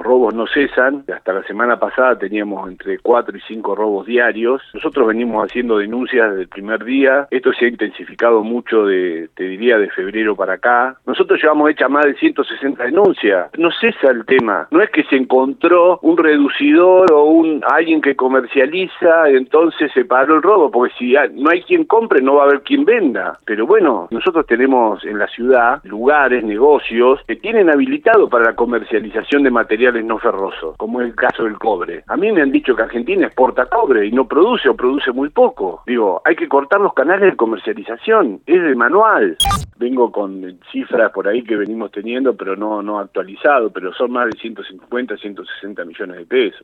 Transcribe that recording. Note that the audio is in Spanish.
los robos no cesan. Hasta la semana pasada teníamos entre 4 y 5 robos diarios. Nosotros venimos haciendo denuncias desde el primer día. Esto se ha intensificado mucho te diría, de febrero para acá. Nosotros llevamos hechas más de 160 denuncias. No cesa el tema. No es que se encontró un reducidor o alguien que comercializa, entonces se paró el robo, porque si no hay quien compre, no va a haber quien venda. Pero bueno, nosotros tenemos en la ciudad lugares, negocios, que tienen habilitado para la comercialización de materiales no ferrosos, como es el caso del cobre. A mí me han dicho que Argentina exporta cobre y no produce o produce muy poco. Digo, hay que cortar los canales de comercialización, es de manual. Vengo con cifras por ahí que venimos teniendo, pero no actualizado, pero son más de 150, 160 millones de pesos.